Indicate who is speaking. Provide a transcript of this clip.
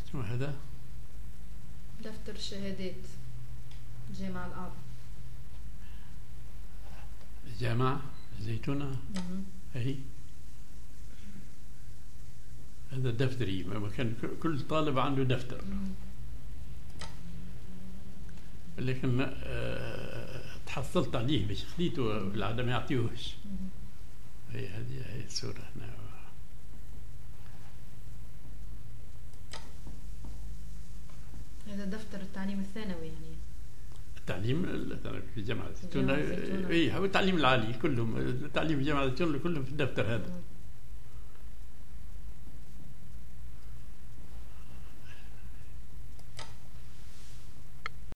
Speaker 1: شنو هذا؟
Speaker 2: دفتر الشهادات جامع الأرض.
Speaker 1: جامعة الزيتونة. أهي هذا دفتري، كان كل طالب عنده دفتر. لكن تحصلت عليه باش خديته بالعادة ما يعطيوهش. هذه الصورة هنا.
Speaker 2: هذا دفتر التعليم الثانوي يعني.
Speaker 1: التعليم في جامعة الزيتونة. اي هو التعليم العالي كلهم، التعليم في جامعة الزيتونة كلهم في الدفتر هذا.